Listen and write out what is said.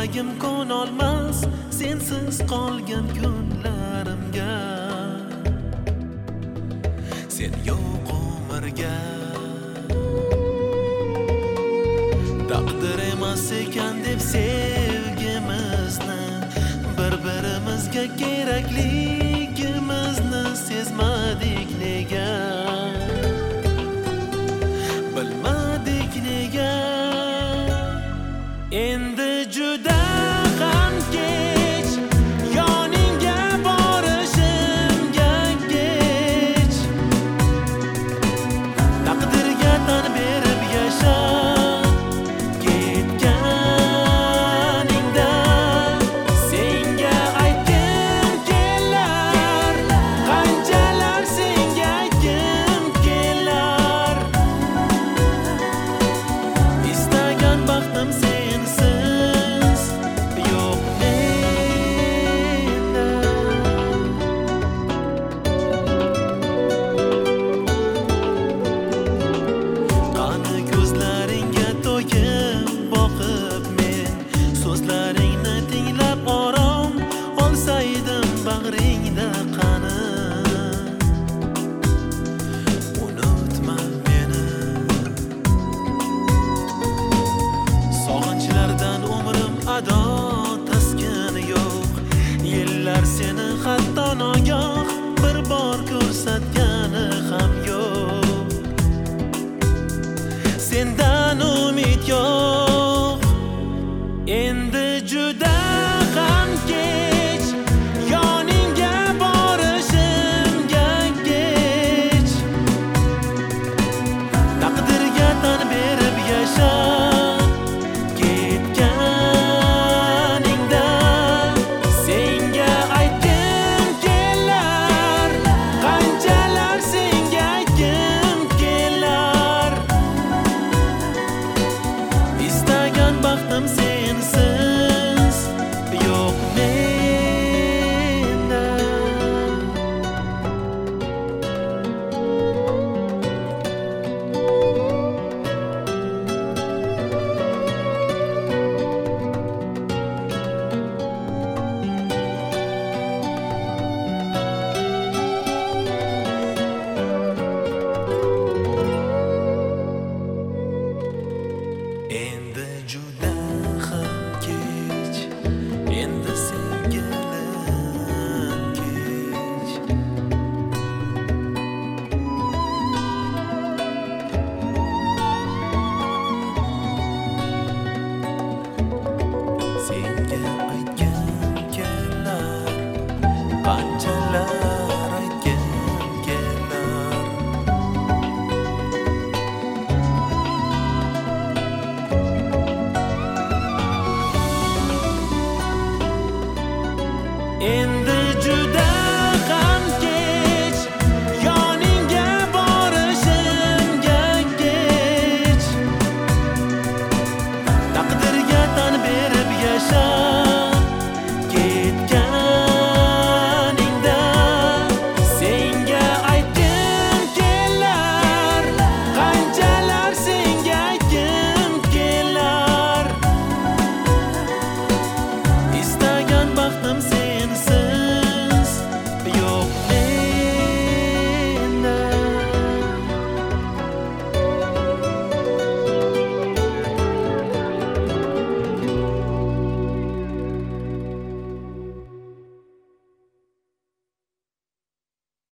yuragim ko'nolmas sensiz qolgan kunlarimga. Sen yo'q umrga. Taqdir emas ekan deb sevgimizni, bir-birimizga kerakligimizni sezmadik nega? Bilmadik nega? Endi juda ham kech, yoningga borishimga kech. Taqdirga tan berib yasha, ketganingda senga aytgim kelar, qanchalar senga aytgim kelar. Istagan baxtim sensiz yo'q menda. Qani ko'zlaringga to'yib boqib men, so'zlaringni tinglab orom olsaydim bag'ringda.